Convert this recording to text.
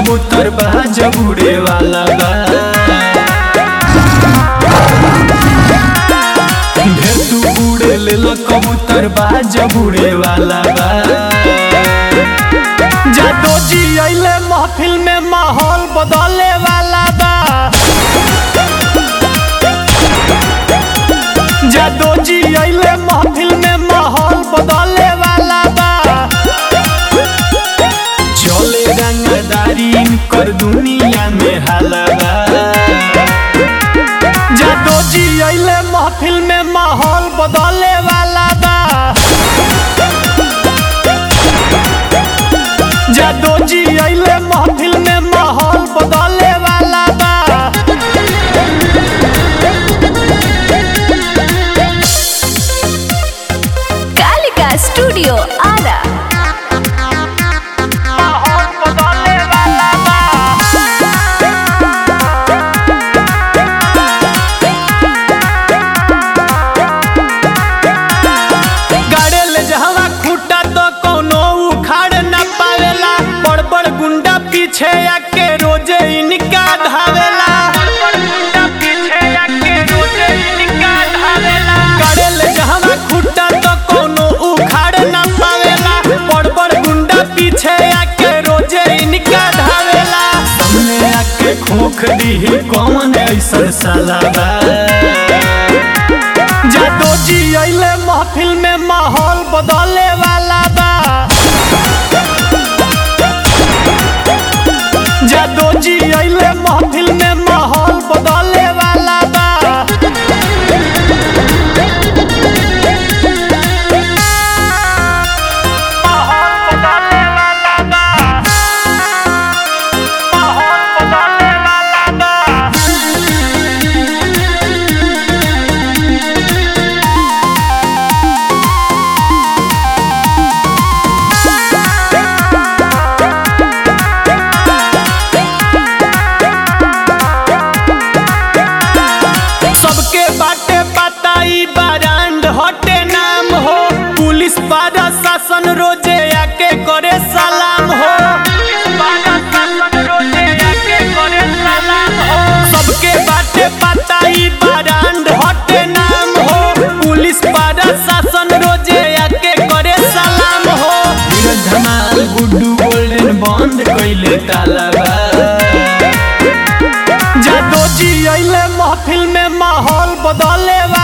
कबूतर बा जब उड़े वाला बा। ढेर तू उड़े लेला कबूतर बा जब उड़े वाला बा। जादो जी अइले महफिल में माहौल बदले वाला बा। जादो जी अइले महफिल में माहौल बदले वाला बा। चले रंगदारी कर दुनिया में हाला बा। जादो जी अइले महफिल में माहौल बदले वाला बा। जादो जी अइले महफिल में माहौल बदले वाला बा। कालिका स्टूडियो आरा। पीछे आके रोजे इनका धावेला। करेले जहवा खुटा तो कोनो उखाड़ ना पावेला। बड़ बड़ गुंडा पीछे आके रोजे इनका धावेला। सामने आके खोख दी कौन ऐसा साला बा। जादो जी अइले महफिल में माहौल बदले वाला बा। जादो जी अइले महफिल में माहौल बदले वाला बा। सबके बाटे बताई बारांड हटे नाम हो। पुलिस बारा शासन रोजे आके करे सलाम हो। सबके बाटे बताई बारांड हटे नाम हो। पुलिस बारा शासन रोजे आके करे सलाम हो। नीरज धमाल गुड्डू गोल्डन बंद कइले ताला बा। जादो जी अइले महफिल में माहौल बदले